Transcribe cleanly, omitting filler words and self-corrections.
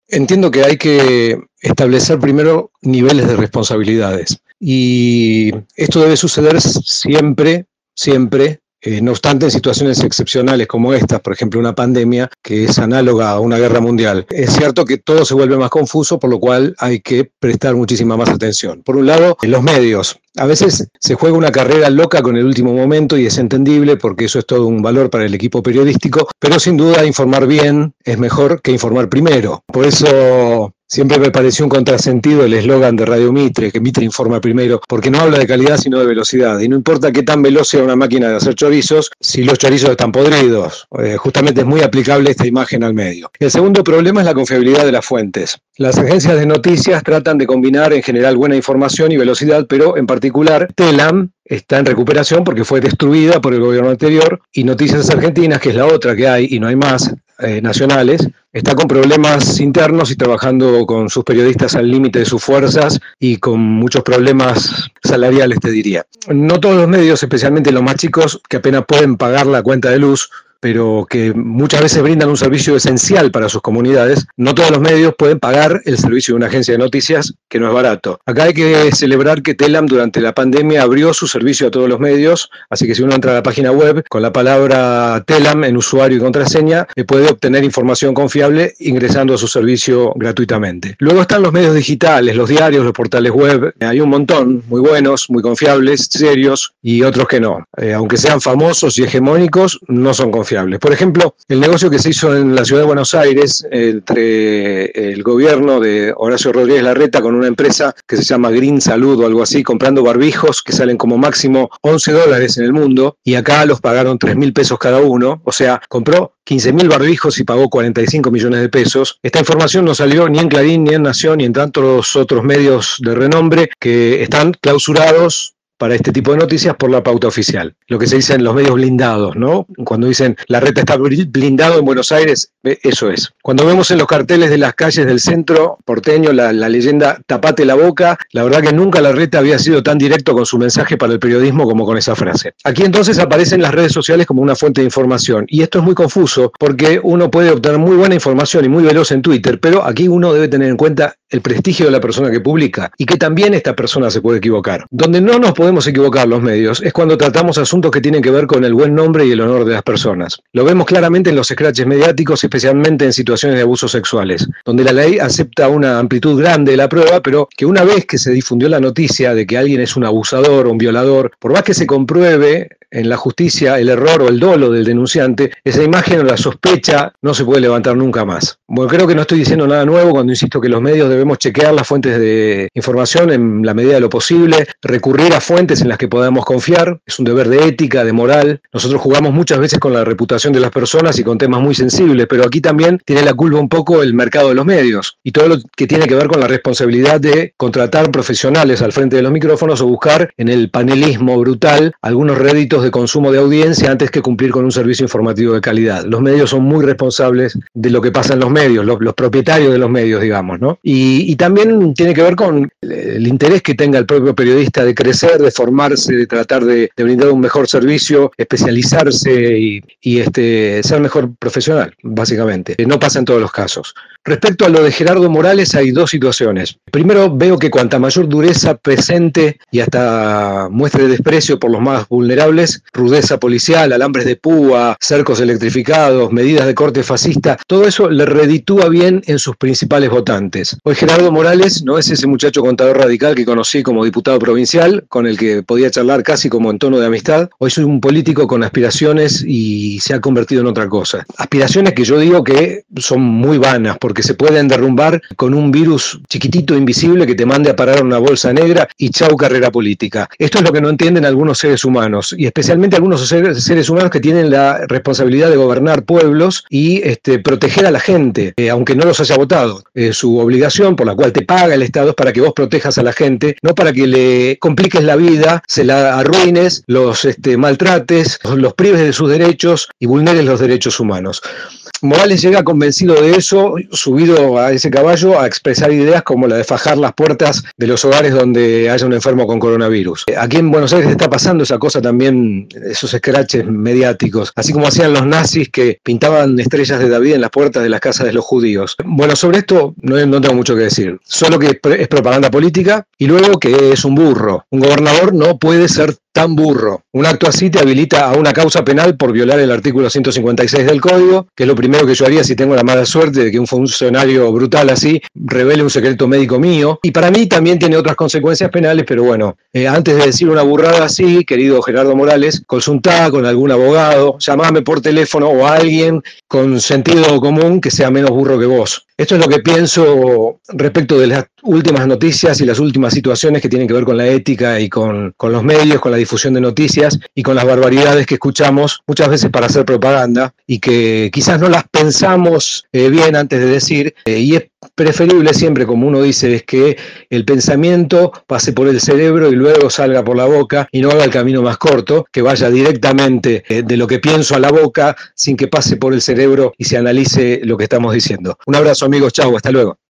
Entiendo que hay que establecer primero niveles de responsabilidades y esto debe suceder siempre, siempre. No obstante, en situaciones excepcionales como estas, por ejemplo una pandemia que es análoga a una guerra mundial, es cierto que todo se vuelve más confuso, por lo cual hay que prestar muchísima más atención. Por un lado, los medios. A veces se juega una carrera loca con el último momento y es entendible porque eso es todo un valor para el equipo periodístico, pero sin duda informar bien es mejor que informar primero. Por eso siempre me pareció un contrasentido el eslogan de Radio Mitre, que Mitre informa primero, porque no habla de calidad sino de velocidad. Y no importa qué tan veloz sea una máquina de hacer chorizos, si los chorizos están podridos. Justamente es muy aplicable esta imagen al medio. El segundo problema es la confiabilidad de las fuentes. Las agencias de noticias tratan de combinar en general buena información y velocidad, pero en particular Telam está en recuperación porque fue destruida por el gobierno anterior, y Noticias Argentinas, que es la otra que hay, y no hay más, nacionales, está con problemas internos y trabajando con sus periodistas al límite de sus fuerzas y con muchos problemas salariales, te diría. No todos los medios, especialmente los más chicos, que apenas pueden pagar la cuenta de luz, pero que muchas veces brindan un servicio esencial para sus comunidades, no todos los medios pueden pagar el servicio de una agencia de noticias, que no es barato. Acá hay que celebrar que Telam durante la pandemia abrió su servicio a todos los medios, así que si uno entra a la página web con la palabra Telam en usuario y contraseña, puede obtener información confiable ingresando a su servicio gratuitamente. Luego están los medios digitales, los diarios, los portales web. Hay un montón, muy buenos, muy confiables, serios, y otros que no. Aunque sean famosos y hegemónicos, no son confiables. Por ejemplo, el negocio que se hizo en la ciudad de Buenos Aires entre el gobierno de Horacio Rodríguez Larreta con una empresa que se llama Green Salud o algo así, comprando barbijos que salen como máximo $11 en el mundo, y acá los pagaron 3.000 pesos cada uno, o sea, compró 15.000 barbijos y pagó 45 millones de pesos. Esta información no salió ni en Clarín, ni en Nación, ni en tantos otros medios de renombre que están clausurados para este tipo de noticias por la pauta oficial. Lo que se dice en los medios blindados, ¿no? Cuando dicen Larreta está blindado en Buenos Aires, eso es. Cuando vemos en los carteles de las calles del centro porteño la leyenda tapate la boca, la verdad que nunca Larreta había sido tan directo con su mensaje para el periodismo como con esa frase. Aquí entonces aparecen las redes sociales como una fuente de información, y esto es muy confuso porque uno puede obtener muy buena información y muy veloz en Twitter, pero aquí uno debe tener en cuenta el prestigio de la persona que publica y que también esta persona se puede equivocar. Donde no nos podemos equivocar los medios es cuando tratamos asuntos que tienen que ver con el buen nombre y el honor de las personas. Lo vemos claramente en los escraches mediáticos, especialmente en situaciones de abusos sexuales, donde la ley acepta una amplitud grande de la prueba, pero que una vez que se difundió la noticia de que alguien es un abusador o un violador, por más que se compruebe en la justicia el error o el dolo del denunciante, esa imagen o la sospecha no se puede levantar nunca más. Bueno, creo que no estoy diciendo nada nuevo cuando insisto que los medios debemos chequear las fuentes de información en la medida de lo posible, recurrir a fuentes en las que podamos confiar, es un deber de ética, de moral. Nosotros jugamos muchas veces con la reputación de las personas y con temas muy sensibles, pero aquí también tiene la culpa un poco el mercado de los medios y todo lo que tiene que ver con la responsabilidad de contratar profesionales al frente de los micrófonos o buscar en el panelismo brutal algunos réditos de consumo de audiencia antes que cumplir con un servicio informativo de calidad. Los medios son muy responsables de lo que pasa en los medios, los propietarios de los medios, digamos, ¿no? Y también tiene que ver con el interés que tenga el propio periodista de crecer, de formarse, de tratar de brindar un mejor servicio, especializarse y ser mejor profesional, básicamente. No pasa en todos los casos. Respecto a lo de Gerardo Morales, hay dos situaciones. Primero, veo que cuanta mayor dureza presente y hasta muestre desprecio por los más vulnerables, rudeza policial, alambres de púa, cercos electrificados, medidas de corte fascista, todo eso le reditúa bien en sus principales votantes. Hoy Gerardo Morales no es ese muchacho contador radical que conocí como diputado provincial, con el que podía charlar casi como en tono de amistad. Hoy soy un político con aspiraciones y se ha convertido en otra cosa. Aspiraciones que yo digo que son muy vanas, porque se pueden derrumbar con un virus chiquitito, invisible, que te mande a parar a una bolsa negra y chau carrera política. Esto es lo que no entienden algunos seres humanos, y especialmente algunos seres humanos que tienen la responsabilidad de gobernar pueblos y proteger a la gente, aunque no los haya votado. Su obligación, por la cual te paga el Estado, es para que vos protejas a la gente, no para que le compliques la vida, se la arruines, los maltrates, los prives de sus derechos y vulneres los derechos humanos. Morales llega convencido de eso, subido a ese caballo a expresar ideas como la de fajar las puertas de los hogares donde haya un enfermo con coronavirus. Aquí en Buenos Aires está pasando esa cosa también, esos escraches mediáticos, así como hacían los nazis que pintaban estrellas de David en las puertas de las casas de los judíos. Bueno, sobre esto no tengo mucho que decir, solo que es propaganda política y luego que es un burro. Un gobernador no puede ser tan burro. Un acto así te habilita a una causa penal por violar el artículo 156 del Código, que es lo primero que yo haría si tengo la mala suerte de que un funcionario brutal así revele un secreto médico mío. Y para mí también tiene otras consecuencias penales, pero bueno, antes de decir una burrada así, querido Gerardo Morales, consultá con algún abogado, llamame por teléfono o a alguien con sentido común que sea menos burro que vos. Esto es lo que pienso respecto de las últimas noticias y las últimas situaciones que tienen que ver con la ética y con los medios, con la difusión de noticias y con las barbaridades que escuchamos muchas veces para hacer propaganda y que quizás no las pensamos bien antes de decir, y es preferible siempre, como uno dice, es que el pensamiento pase por el cerebro y luego salga por la boca y no haga el camino más corto, que vaya directamente de lo que pienso a la boca sin que pase por el cerebro y se analice lo que estamos diciendo. Un abrazo amigos, chau, hasta luego.